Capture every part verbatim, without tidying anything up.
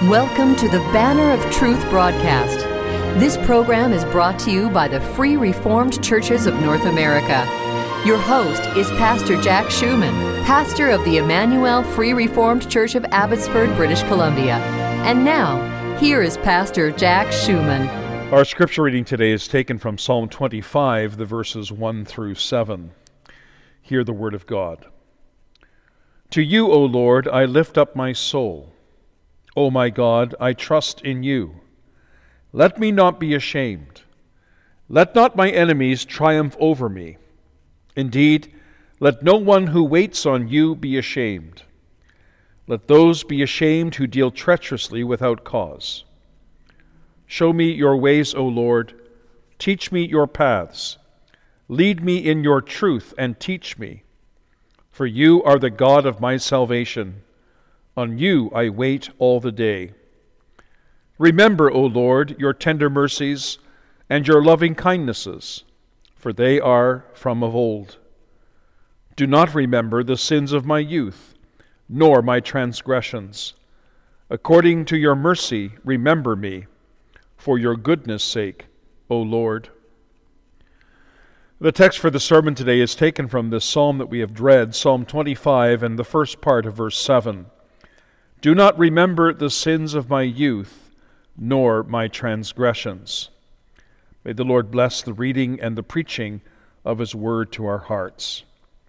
Welcome to the Banner of Truth broadcast. This program is brought to you by the Free Reformed Churches of North America. Your host is Pastor Jack Schumann, pastor of the Emmanuel Free Reformed Church of Abbotsford, British Columbia. And now, here is Pastor Jack Schumann. Our scripture reading today is taken from Psalm twenty-five, the verses one through seven. Hear the word of God. To you, O Lord, I lift up my soul. O my God, I trust in you. Let me not be ashamed. Let not my enemies triumph over me. Indeed, let no one who waits on you be ashamed. Let those be ashamed who deal treacherously without cause. Show me your ways, O Lord. Teach me your paths. Lead me in your truth and teach me. For you are the God of my salvation. On you I wait all the day. Remember, O Lord, your tender mercies and your loving kindnesses, for they are from of old. Do not remember the sins of my youth, nor my transgressions. According to your mercy, remember me, for your goodness' sake, O Lord. The text for the sermon today is taken from this psalm that we have read, Psalm twenty-five, and the first part of verse seven. Do not remember the sins of my youth, nor my transgressions. May the Lord bless the reading and the preaching of His word to our hearts.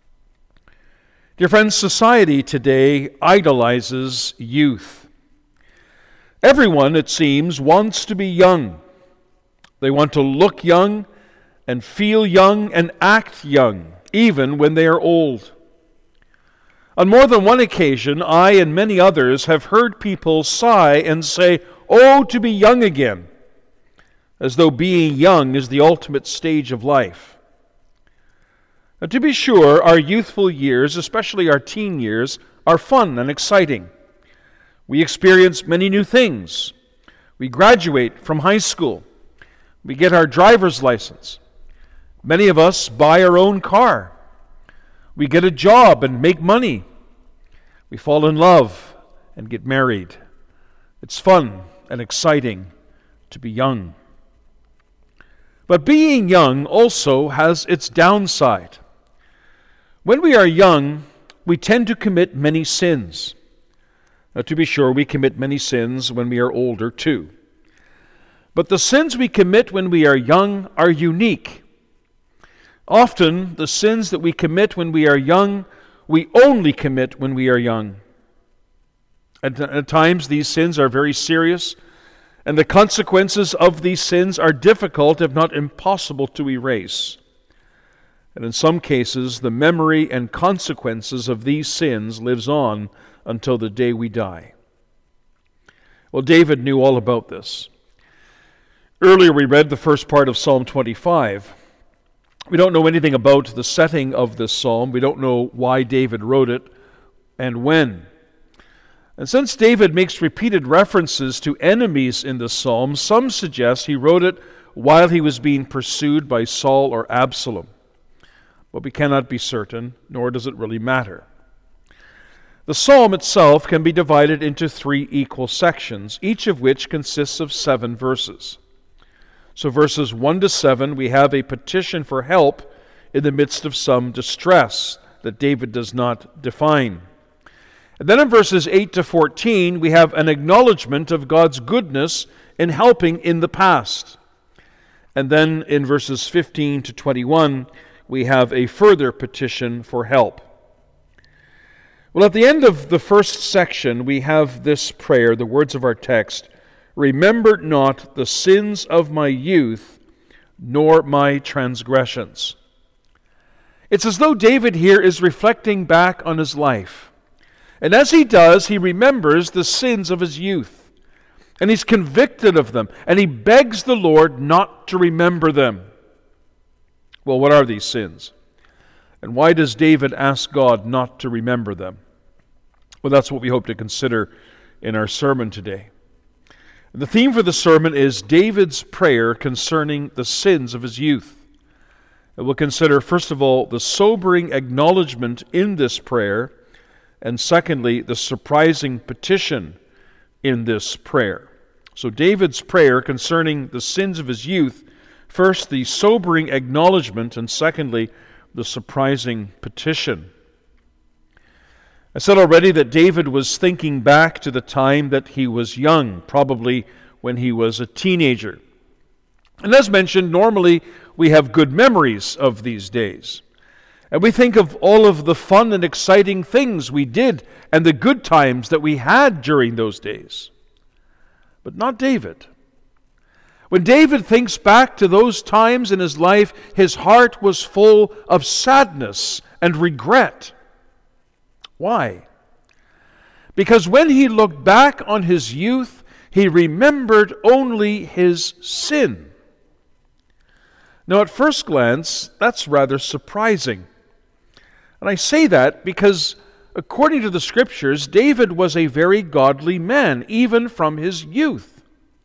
Dear friends, society today idolizes youth. Everyone, it seems, wants to be young. They want to look young and feel young and act young, even when they are old. On more than one occasion, I and many others have heard people sigh and say, "Oh, to be young again," as though being young is the ultimate stage of life. Now, to be sure, our youthful years, especially our teen years, are fun and exciting. We experience many new things. We graduate from high school. We get our driver's license. Many of us buy our own car. We get a job and make money. We fall in love and get married. It's fun and exciting to be young. But being young also has its downside. When we are young, we tend to commit many sins. Now, to be sure, we commit many sins when we are older too. But the sins we commit when we are young are unique. Often, the sins that we commit when we are young, we only commit when we are young. At, at times, these sins are very serious, and the consequences of these sins are difficult, if not impossible, to erase. And in some cases, the memory and consequences of these sins lives on until the day we die. Well, David knew all about this. Earlier, we read the first part of Psalm twenty-five. We don't know anything about the setting of this psalm. We don't know why David wrote it and when. And since David makes repeated references to enemies in the psalm, some suggest he wrote it while he was being pursued by Saul or Absalom. But we cannot be certain, nor does it really matter. The psalm itself can be divided into three equal sections, each of which consists of seven verses. So verses one to seven, we have a petition for help in the midst of some distress that David does not define. And then in verses eight to fourteen, we have an acknowledgement of God's goodness in helping in the past. And then in verses fifteen to twenty-one, we have a further petition for help. Well, at the end of the first section, we have this prayer, the words of our text, "Remember not the sins of my youth, nor my transgressions." It's as though David here is reflecting back on his life. And as he does, he remembers the sins of his youth. And he's convicted of them. And he begs the Lord not to remember them. Well, what are these sins? And why does David ask God not to remember them? Well, that's what we hope to consider in our sermon today. The theme for the sermon is David's prayer concerning the sins of his youth. And we'll consider, first of all, the sobering acknowledgement in this prayer, and secondly, the surprising petition in this prayer. So David's prayer concerning the sins of his youth, first the sobering acknowledgement, and secondly the surprising petition. I said already that David was thinking back to the time that he was young, probably when he was a teenager. And as mentioned, normally we have good memories of these days. And we think of all of the fun and exciting things we did and the good times that we had during those days. But not David. When David thinks back to those times in his life, his heart was full of sadness and regret. Why? Because when he looked back on his youth, he remembered only his sin. Now, at first glance, that's rather surprising. And I say that because, according to the Scriptures, David was a very godly man, even from his youth.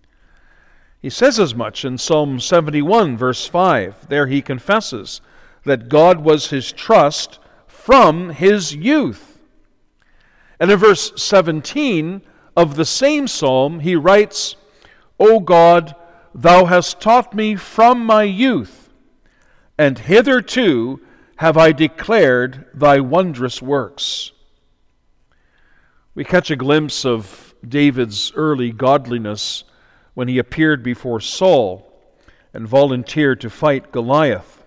He says as much in Psalm seventy-one, verse five. There he confesses that God was his trust from his youth. And in verse seventeen of the same psalm, he writes, O God, thou hast taught me from my youth, and hitherto have I declared thy wondrous works. We catch a glimpse of David's early godliness when he appeared before Saul and volunteered to fight Goliath.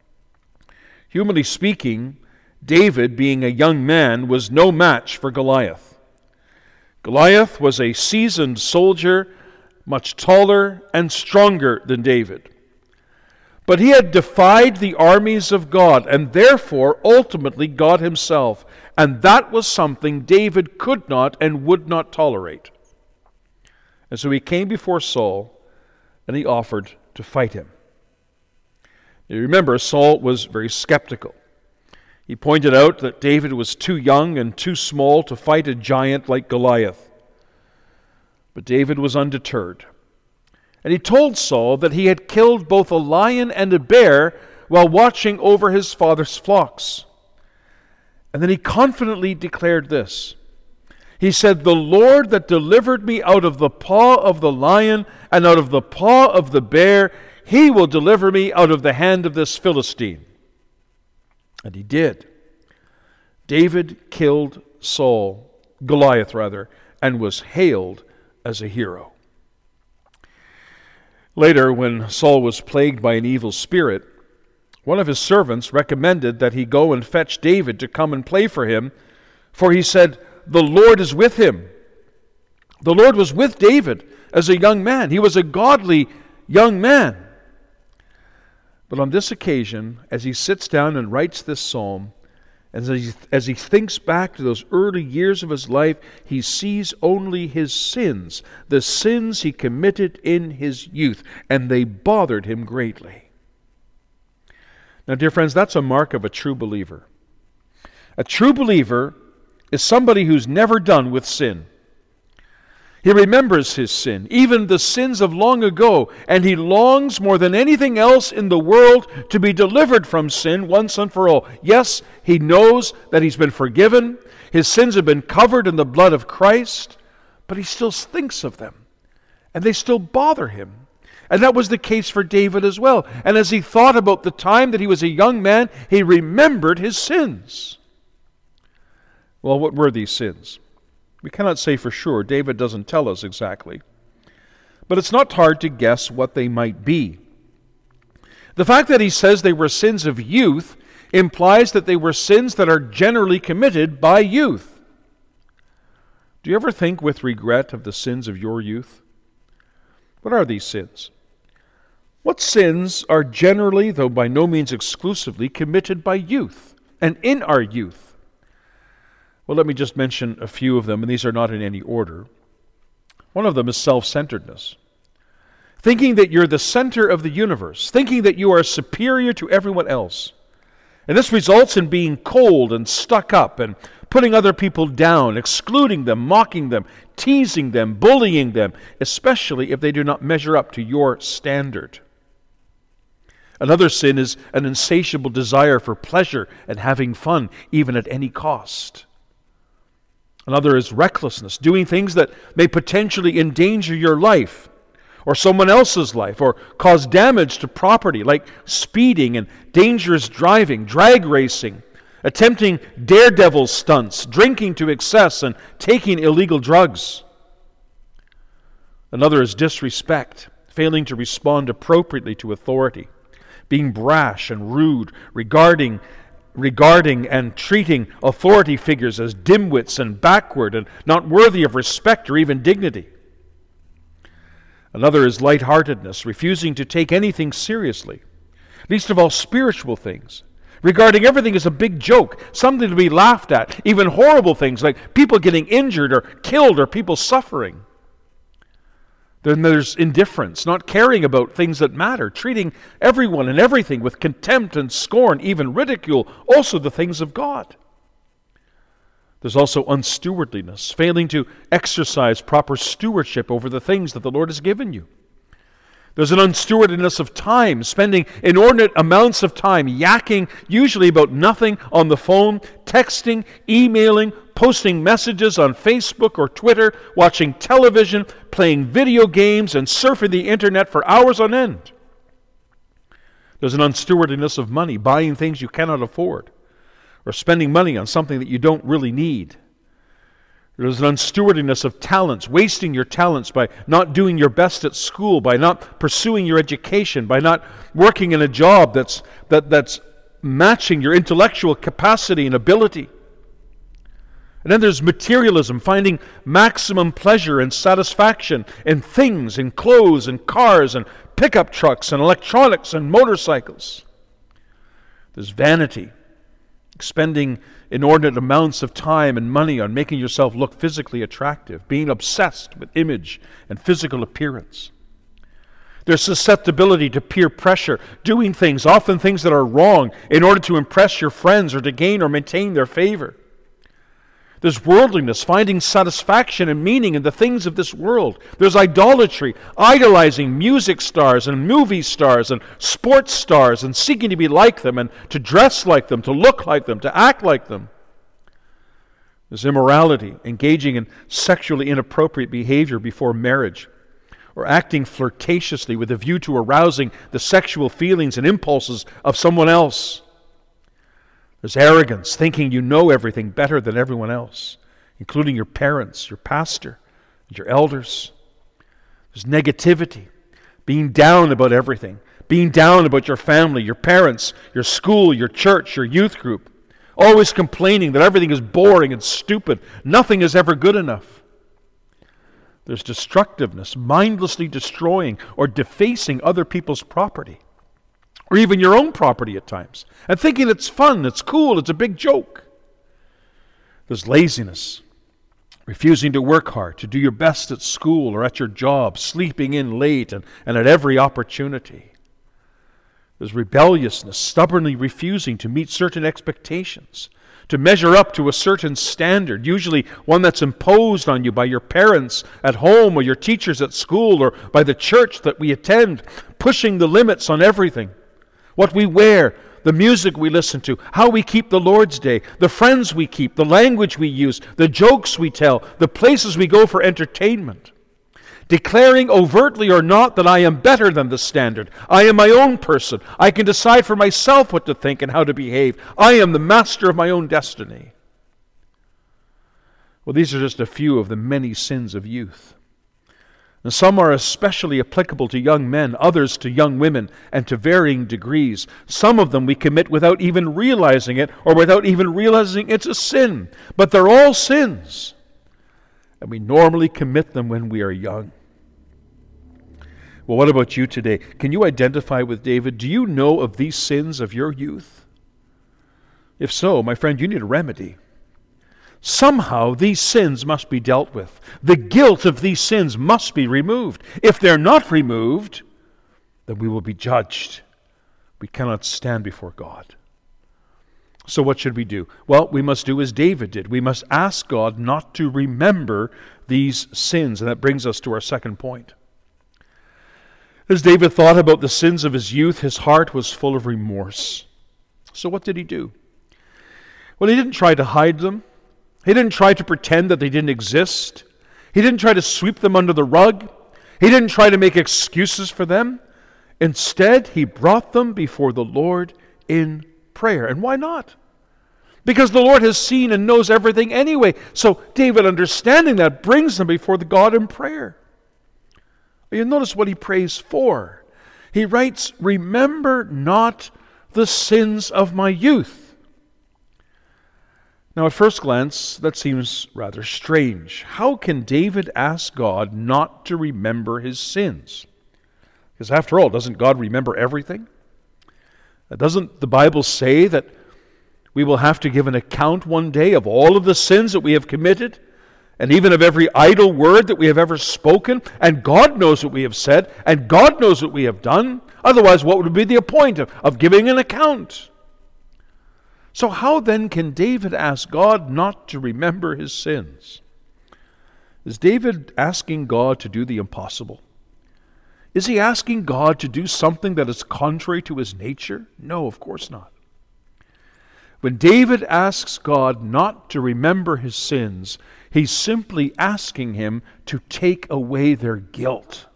Humanly speaking, David, being a young man, was no match for Goliath. Goliath was a seasoned soldier, much taller and stronger than David. But he had defied the armies of God, and therefore ultimately God himself. And that was something David could not and would not tolerate. And so he came before Saul, and he offered to fight him. You remember, Saul was very skeptical. He pointed out that David was too young and too small to fight a giant like Goliath. But David was undeterred. And he told Saul that he had killed both a lion and a bear while watching over his father's flocks. And then he confidently declared this. He said, The Lord that delivered me out of the paw of the lion and out of the paw of the bear, he will deliver me out of the hand of this Philistine. And he did. David killed Saul, Goliath rather, and was hailed as a hero. Later, when Saul was plagued by an evil spirit, one of his servants recommended that he go and fetch David to come and play for him, for he said, The Lord is with him. The Lord was with David as a young man. He was a godly young man. But on this occasion, as he sits down and writes this psalm, and as he, as he thinks back to those early years of his life, he sees only his sins, the sins he committed in his youth, and they bothered him greatly. Now, dear friends, that's a mark of a true believer. A true believer is somebody who's never done with sin. He remembers his sin, even the sins of long ago, and he longs more than anything else in the world to be delivered from sin once and for all. Yes, he knows that he's been forgiven, his sins have been covered in the blood of Christ, but he still thinks of them, and they still bother him. And that was the case for David as well. And as he thought about the time that he was a young man, he remembered his sins. Well, what were these sins? We cannot say for sure. David doesn't tell us exactly. But it's not hard to guess what they might be. The fact that he says they were sins of youth implies that they were sins that are generally committed by youth. Do you ever think with regret of the sins of your youth? What are these sins? What sins are generally, though by no means exclusively, committed by youth and in our youth? Well, let me just mention a few of them, and these are not in any order. One of them is self-centeredness. Thinking that you're the center of the universe, thinking that you are superior to everyone else. And this results in being cold and stuck up and putting other people down, excluding them, mocking them, teasing them, bullying them, especially if they do not measure up to your standard. Another sin is an insatiable desire for pleasure and having fun, even at any cost. Another is recklessness, doing things that may potentially endanger your life or someone else's life, or cause damage to property, like speeding and dangerous driving, drag racing, attempting daredevil stunts, drinking to excess, and taking illegal drugs. Another is disrespect, failing to respond appropriately to authority, being brash and rude, regarding regarding and treating authority figures as dimwits and backward and not worthy of respect or even dignity. Another is lightheartedness, refusing to take anything seriously, least of all spiritual things, regarding everything as a big joke, something to be laughed at, even horrible things like people getting injured or killed or people suffering. Then there's indifference, not caring about things that matter, treating everyone and everything with contempt and scorn, even ridicule, also the things of God. There's also unstewardliness, failing to exercise proper stewardship over the things that the Lord has given you. There's an unstewardliness of time, spending inordinate amounts of time yakking, usually about nothing, on the phone, texting, emailing, posting messages on Facebook or Twitter, watching television, playing video games, and surfing the internet for hours on end. There's an unstewardliness of money, buying things you cannot afford, or spending money on something that you don't really need. There's an unstewardliness of talents, wasting your talents by not doing your best at school, by not pursuing your education, by not working in a job that's that, that's matching your intellectual capacity and ability. And then there's materialism, finding maximum pleasure and satisfaction in things, in clothes, and cars, and pickup trucks, and electronics, and motorcycles. There's vanity, expending inordinate amounts of time and money on making yourself look physically attractive, being obsessed with image and physical appearance. There's susceptibility to peer pressure, doing things, often things that are wrong, in order to impress your friends or to gain or maintain their favor. There's worldliness, finding satisfaction and meaning in the things of this world. There's idolatry, idolizing music stars and movie stars and sports stars and seeking to be like them and to dress like them, to look like them, to act like them. There's immorality, engaging in sexually inappropriate behavior before marriage, or acting flirtatiously with a view to arousing the sexual feelings and impulses of someone else. There's arrogance, thinking you know everything better than everyone else, including your parents, your pastor, and your elders. There's negativity, being down about everything, being down about your family, your parents, your school, your church, your youth group, always complaining that everything is boring and stupid, nothing is ever good enough. There's destructiveness, mindlessly destroying or defacing other people's property, or even your own property at times, and thinking it's fun, it's cool, it's a big joke. There's laziness, refusing to work hard, to do your best at school or at your job, sleeping in late and, and at every opportunity. There's rebelliousness, stubbornly refusing to meet certain expectations, to measure up to a certain standard, usually one that's imposed on you by your parents at home or your teachers at school or by the church that we attend, pushing the limits on everything. What we wear, the music we listen to, how we keep the Lord's Day, the friends we keep, the language we use, the jokes we tell, the places we go for entertainment. Declaring overtly or not that I am better than the standard. I am my own person. I can decide for myself what to think and how to behave. I am the master of my own destiny. Well, these are just a few of the many sins of youth. And some are especially applicable to young men, others to young women, and to varying degrees. Some of them we commit without even realizing it, or without even realizing it's a sin. But they're all sins. And we normally commit them when we are young. Well, what about you today? Can you identify with David? Do you know of these sins of your youth? If so, my friend, you need a remedy. Somehow these sins must be dealt with. The guilt of these sins must be removed. If they're not removed, then we will be judged. We cannot stand before God. So what should we do? Well, we must do as David did. We must ask God not to remember these sins. And that brings us to our second point. As David thought about the sins of his youth, his heart was full of remorse. So what did he do? Well, he didn't try to hide them. He didn't try to pretend that they didn't exist. He didn't try to sweep them under the rug. He didn't try to make excuses for them. Instead, he brought them before the Lord in prayer. And why not? Because the Lord has seen and knows everything anyway. So David, understanding that, brings them before the God in prayer. You notice what he prays for. He writes, "Remember not the sins of my youth." Now, at first glance, that seems rather strange. How can David ask God not to remember his sins? Because after all, doesn't God remember everything? Doesn't the Bible say that we will have to give an account one day of all of the sins that we have committed, and even of every idle word that we have ever spoken? And God knows what we have said, and God knows what we have done. Otherwise, what would be the point of, of giving an account? So how then can David ask God not to remember his sins? Is David asking God to do the impossible? Is he asking God to do something that is contrary to his nature? No, of course not. When David asks God not to remember his sins, he's simply asking him to take away their guilt.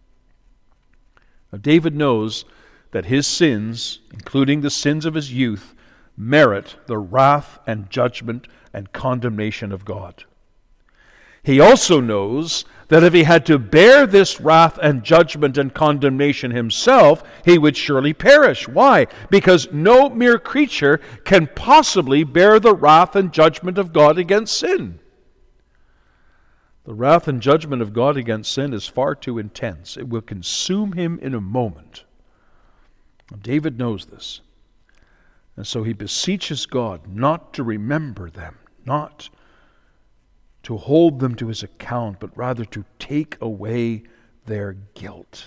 Now, David knows that his sins, including the sins of his youth, merit the wrath and judgment and condemnation of God. He also knows that if he had to bear this wrath and judgment and condemnation himself, he would surely perish. Why? Because no mere creature can possibly bear the wrath and judgment of God against sin. The wrath and judgment of God against sin is far too intense. It will consume him in a moment. David knows this. And so he beseeches God not to remember them, not to hold them to his account, but rather to take away their guilt.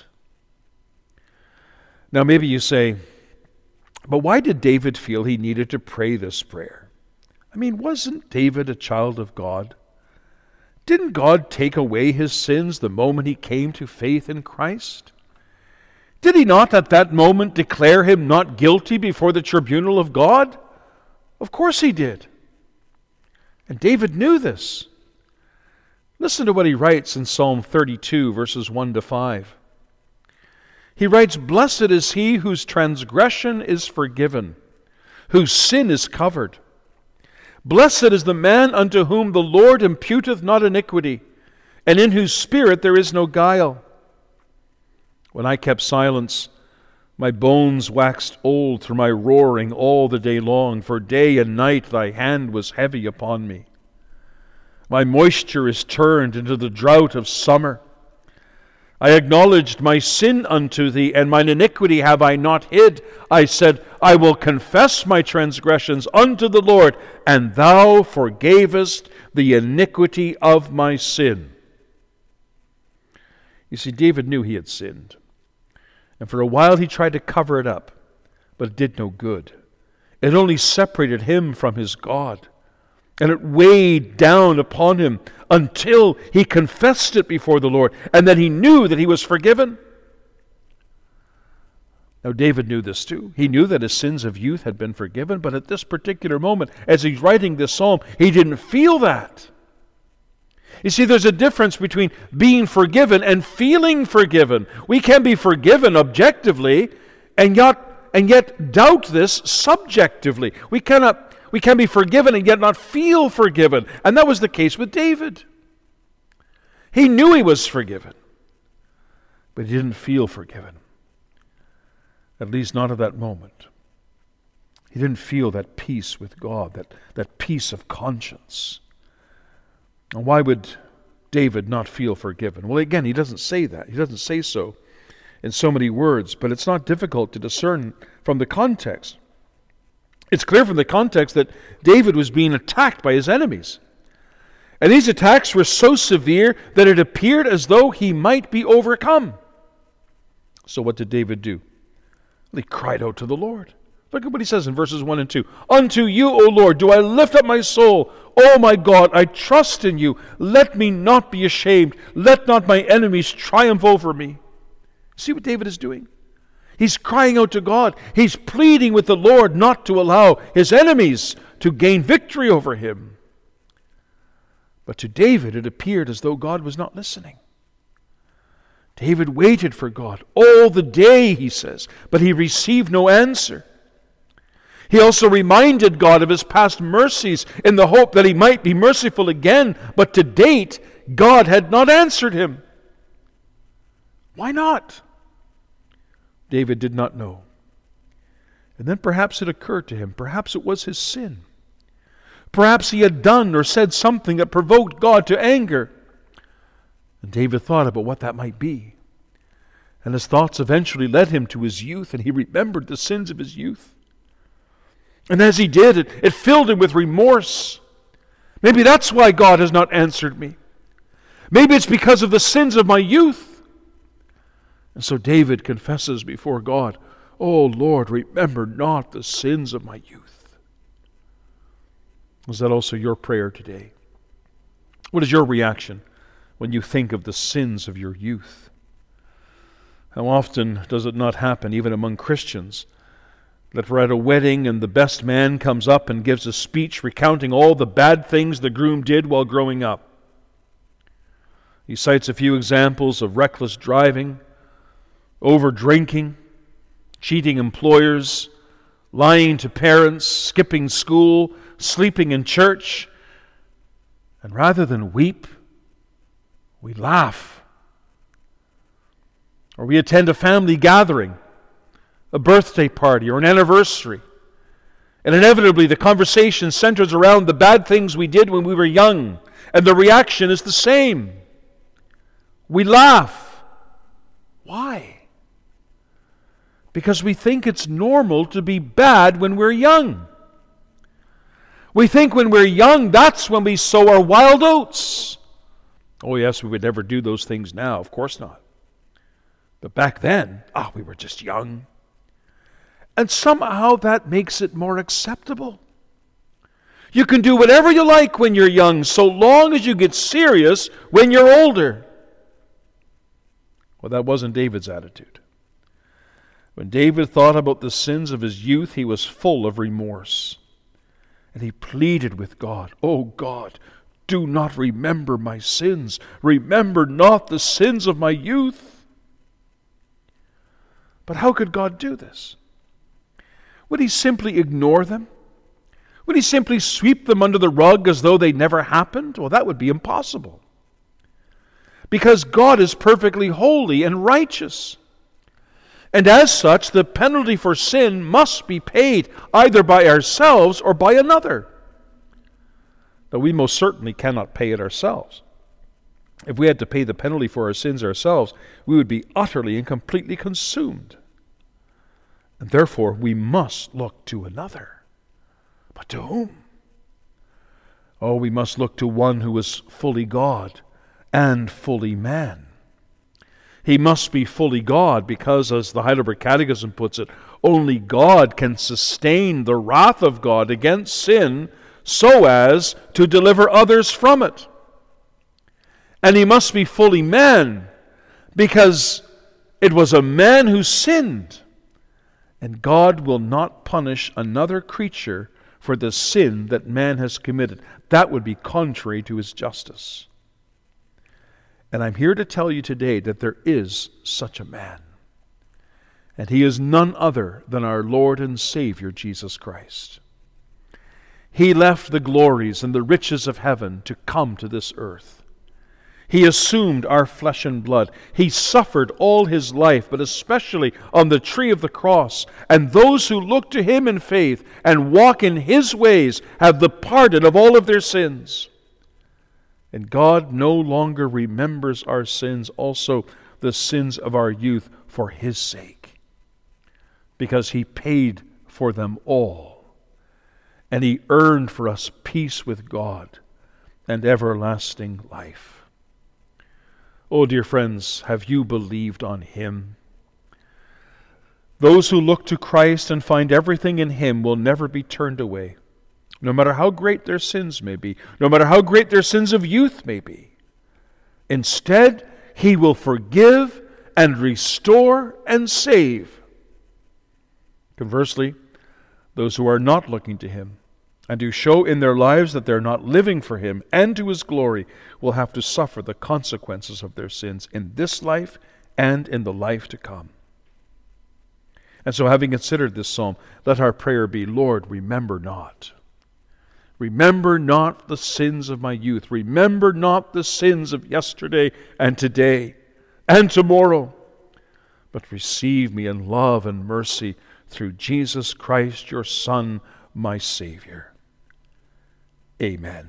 Now maybe you say, but why did David feel he needed to pray this prayer? I mean, wasn't David a child of God? Didn't God take away his sins the moment he came to faith in Christ? Did he not at that moment declare him not guilty before the tribunal of God? Of course he did. And David knew this. Listen to what he writes in Psalm thirty-two, verses one to five. He writes, "Blessed is he whose transgression is forgiven, whose sin is covered. Blessed is the man unto whom the Lord imputeth not iniquity, and in whose spirit there is no guile. When I kept silence, my bones waxed old through my roaring all the day long, for day and night thy hand was heavy upon me. My moisture is turned into the drought of summer. I acknowledged my sin unto thee, and mine iniquity have I not hid. I said, I will confess my transgressions unto the Lord, and thou forgavest the iniquity of my sin." You see, David knew he had sinned. And for a while he tried to cover it up, but it did no good. It only separated him from his God. And it weighed down upon him until he confessed it before the Lord, and then he knew that he was forgiven. Now David knew this too. He knew that his sins of youth had been forgiven, but at this particular moment, as he's writing this psalm, he didn't feel that. You see, there's a difference between being forgiven and feeling forgiven. We can be forgiven objectively and yet, and yet doubt this subjectively. We cannot We can be forgiven and yet not feel forgiven. And that was the case with David. He knew he was forgiven, but he didn't feel forgiven. At least not at that moment. He didn't feel that peace with God, that, that peace of conscience. And why would David not feel forgiven? Well, again, he doesn't say that. He doesn't say so in so many words, but it's not difficult to discern from the context. It's clear from the context that David was being attacked by his enemies. And these attacks were so severe that it appeared as though he might be overcome. So what did David do? Well, he cried out to the Lord. Look at what he says in verses one and two. "Unto you, O Lord, do I lift up my soul. O my God, I trust in you. Let me not be ashamed. Let not my enemies triumph over me." See what David is doing? He's crying out to God. He's pleading with the Lord not to allow his enemies to gain victory over him. But to David it appeared as though God was not listening. David waited for God all the day, he says, but he received no answer. He also reminded God of his past mercies in the hope that he might be merciful again, but to date, God had not answered him. Why not? David did not know. And then perhaps it occurred to him, perhaps it was his sin. Perhaps he had done or said something that provoked God to anger. And David thought about what that might be. And his thoughts eventually led him to his youth, and he remembered the sins of his youth. And as he did, it, it filled him with remorse. Maybe that's why God has not answered me. Maybe it's because of the sins of my youth. And so David confesses before God, "Oh Lord, remember not the sins of my youth." Is that also your prayer today? What is your reaction when you think of the sins of your youth? How often does it not happen, even among Christians, that we're at a wedding and the best man comes up and gives a speech recounting all the bad things the groom did while growing up? He cites a few examples of reckless driving, over drinking, cheating employers, lying to parents, skipping school, sleeping in church. And rather than weep, we laugh. Or we attend a family gathering, a birthday party, or an anniversary. And inevitably the conversation centers around the bad things we did when we were young. And the reaction is the same. We laugh. Why? Because we think it's normal to be bad when we're young. We think when we're young, that's when we sow our wild oats. Oh yes, we would never do those things now. Of course not. But back then, ah, we were just young. And somehow that makes it more acceptable. You can do whatever you like when you're young, so long as you get serious when you're older. Well, that wasn't David's attitude. When David thought about the sins of his youth, he was full of remorse. And he pleaded with God, "Oh God, do not remember my sins. Remember not the sins of my youth." But how could God do this? Would he simply ignore them? Would he simply sweep them under the rug as though they never happened? Well, that would be impossible. Because God is perfectly holy and righteous. And as such, the penalty for sin must be paid either by ourselves or by another. Though we most certainly cannot pay it ourselves. If we had to pay the penalty for our sins ourselves, we would be utterly and completely consumed. And therefore, we must look to another. But to whom? Oh, we must look to one who is fully God and fully man. He must be fully God because, as the Heidelberg Catechism puts it, only God can sustain the wrath of God against sin so as to deliver others from it. And he must be fully man because it was a man who sinned. And God will not punish another creature for the sin that man has committed. That would be contrary to his justice. And I'm here to tell you today that there is such a man. And he is none other than our Lord and Savior, Jesus Christ. He left the glories and the riches of heaven to come to this earth. He assumed our flesh and blood. He suffered all his life, but especially on the tree of the cross. And those who look to him in faith and walk in his ways have the pardon of all of their sins. And God no longer remembers our sins, also the sins of our youth, for his sake. Because he paid for them all. And he earned for us peace with God and everlasting life. Oh, dear friends, have you believed on him? Those who look to Christ and find everything in him will never be turned away, no matter how great their sins may be, no matter how great their sins of youth may be. Instead, he will forgive and restore and save. Conversely, those who are not looking to him and who show in their lives that they're not living for Him and to His glory will have to suffer the consequences of their sins in this life and in the life to come. And so, having considered this psalm, let our prayer be, Lord, remember not. Remember not the sins of my youth. Remember not the sins of yesterday and today and tomorrow. But receive me in love and mercy through Jesus Christ, your Son, my Savior. Amen.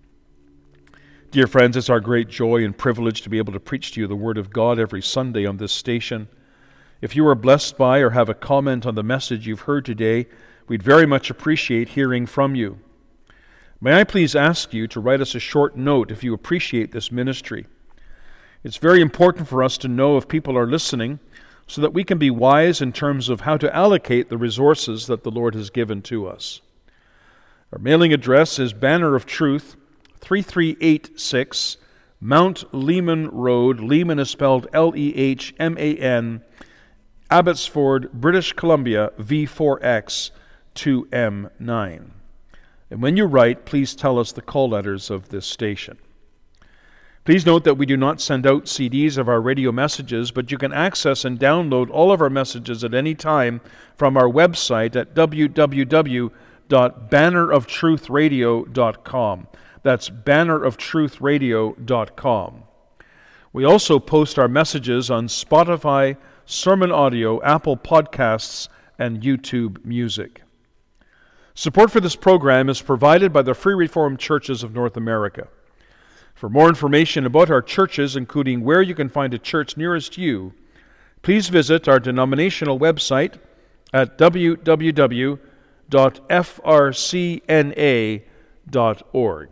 Dear friends, it's our great joy and privilege to be able to preach to you the Word of God every Sunday on this station. If you are blessed by or have a comment on the message you've heard today, we'd very much appreciate hearing from you. May I please ask you to write us a short note if you appreciate this ministry. It's very important for us to know if people are listening so that we can be wise in terms of how to allocate the resources that the Lord has given to us. Our mailing address is Banner of Truth, three three eight six, Mount Lehman Road. Lehman is spelled L E H M A N, Abbotsford, British Columbia, V four X two M nine. And when you write, please tell us the call letters of this station. Please note that we do not send out C Ds of our radio messages, but you can access and download all of our messages at any time from our website at w w w dot banner of truth radio dot com. That's banner of truth radio dot com. We also post our messages on Spotify, Sermon Audio, Apple Podcasts, and YouTube Music. Support for this program is provided by the Free Reformed Churches of North America. For more information about our churches, including where you can find a church nearest you, please visit our denominational website at w w w dot f r c n a dot org.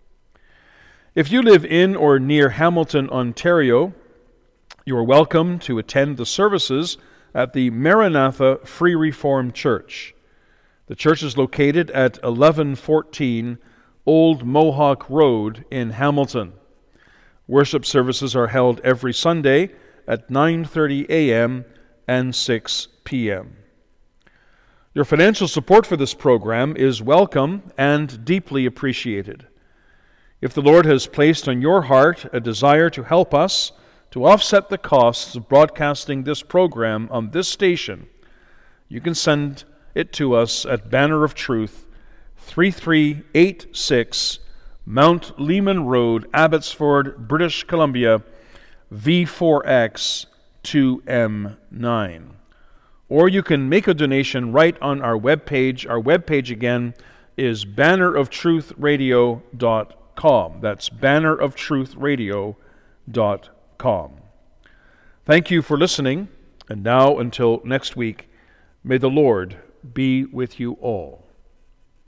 If you live in or near Hamilton, Ontario, you are welcome to attend the services at the Maranatha Free Reformed Church. The church is located at eleven fourteen Old Mohawk Road in Hamilton. Worship services are held every Sunday at nine thirty a.m. and six p.m. Your financial support for this program is welcome and deeply appreciated. If the Lord has placed on your heart a desire to help us to offset the costs of broadcasting this program on this station, you can send it to us at Banner of Truth, three three eight six, Mount Lehman Road, Abbotsford, British Columbia, V four X two M nine. Or you can make a donation right on our webpage. Our webpage again is banner of truth radio dot com. That's banner of truth radio dot com. Thank you for listening, and now until next week, may the Lord be with you all.